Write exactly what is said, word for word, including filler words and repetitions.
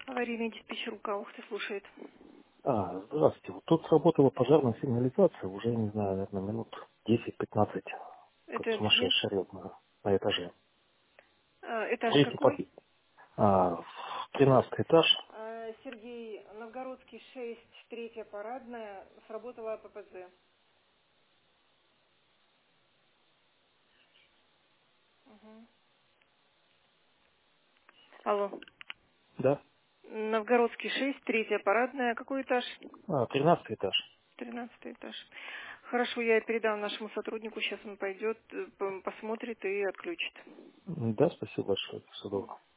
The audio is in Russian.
Аварийный диспетчер Ухты слушает. А, здравствуйте. Вот тут сработала пожарная сигнализация уже, не знаю, наверное, минут десять-пятнадцать, как Это где? сумасшедший рев на, на этаже. А, этаж Третий какой? подъезд. А, тринадцатый этаж. А, Сергей, Новгородский шесть, третья парадная, сработала ППЗ. Мгм. Алло. Да. Новгородский шесть, третья парадная, какой этаж? А, тринадцатый этаж. Тринадцатый этаж. Хорошо, я передам нашему сотруднику, сейчас он пойдет, э, п- посмотрит и отключит. М, Да, спасибо большое. Всего доброго.